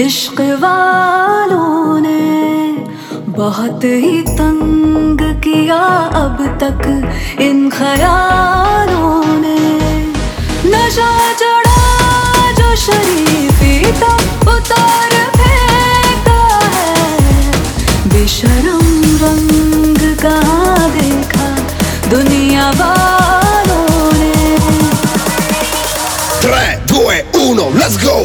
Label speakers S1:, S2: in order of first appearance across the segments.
S1: इश्क वालों ने बहुत ही तंग किया अब तक इन ख्यालों ने। नशा चढ़ा जो शरीफी का उतार फेंका है, बेशरम रंग कहाँ देखा दुनिया वालों ने।
S2: 3, 2, 1, let's go!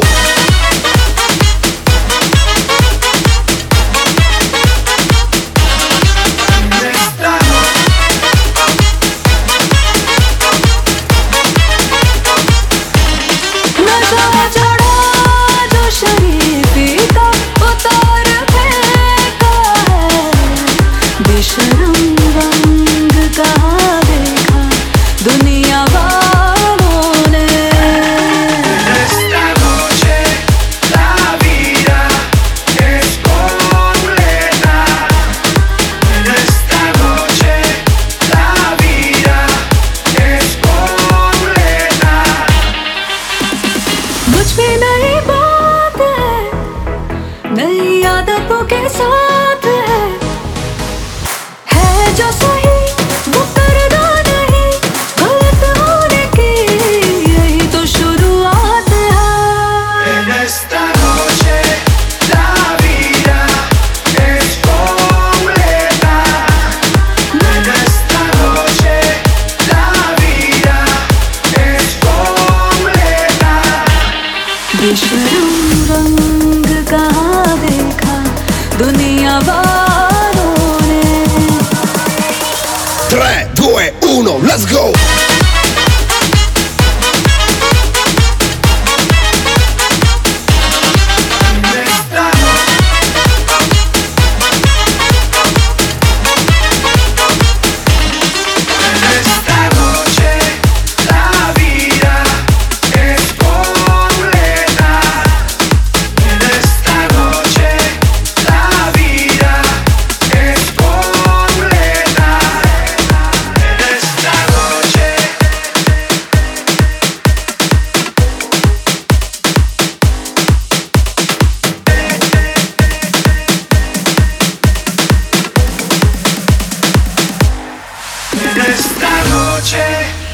S2: नई आदतों के साथ है जो सही वो करना नहीं, गलत होने की यही तो शुरुआत है।
S3: En esta noche la vida es completa. En esta noche la vida es completa.
S1: बेशरम रंग कहाँ देखा दुनिया वालों ने।
S2: 3, 2, 1, let's go!
S3: Esta noche